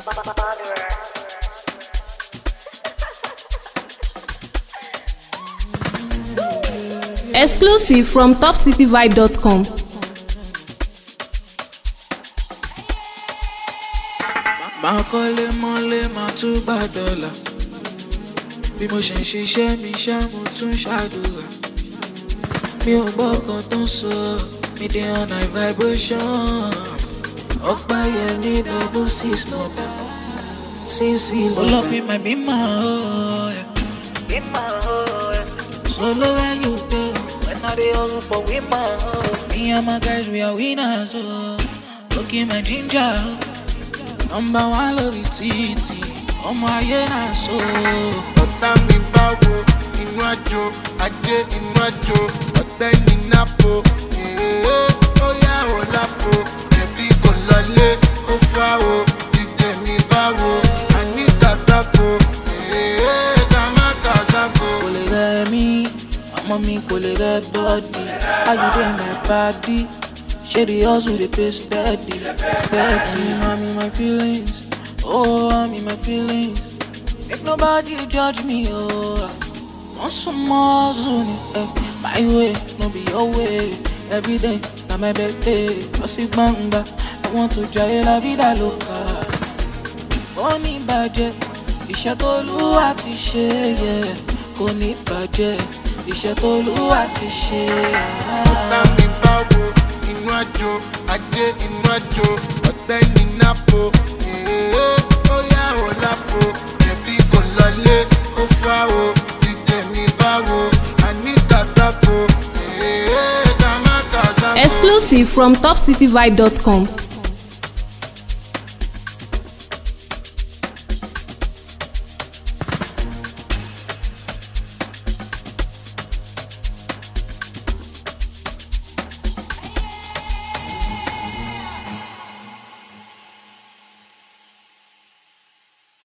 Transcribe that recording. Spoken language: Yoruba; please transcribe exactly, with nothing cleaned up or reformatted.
Exclusive from top city vibe dot com. Máa kọ́lé mọ́lé máa tún gbà dọ́là. Bí mo ṣe ń ṣiṣẹ́ mi ṣá mo tún ṣàdúrà. Mi ò gbọ́ kan tó ń sọ, mi dey on high vibration. Ọ̀pá yẹn ní double six mọ̀dà. Sísí lọ. Pull up in my Beamer, oh yeah. Beamer, oh yeah. Solo when you go, when I dey hustle for women, oh. Me and my guys we are winners, oh. Look in my ginger, oh. Number one lórí títì, ọmọ ayé náà so. Ọ̀tá mi báwo, inú àjò, ajé inú àjò, ọ̀tẹ́ ní nápò. Ó yá ò lápò, ẹbí kò lọlé, ó fà ó, dídé mi báwo, àní kàtàkó. Kàmá kàtàkó. Kò lè rẹ̀ mí, ọmọ mi kò lè rẹ̀ bọ́ọ̀dì, ayọ̀dé my body. Share the hustle, they pay steady, steady. I'm in my feelings, oh, I'm in my feelings. Make nobody judge me, oh. Want some more soon, eh. My way, no be your way. Every day, na my birthday. Bossy banga, I want to try la vida loca. Koni budget, iṣẹ́ t'Olúwa ti ṣe, yeah. Koni budget, iṣẹ́ t'Olúwa ti ṣe. Ọ̀tá mi báwo. Inú àjò, ajé inú àjò, ọ̀tẹ́ ní nápò. Ó yá ò lápò, ẹbí kò lọlé, ó fà ó, dídé mi báwo, àní kàtàkó. Exclusive from top city vibe dot com.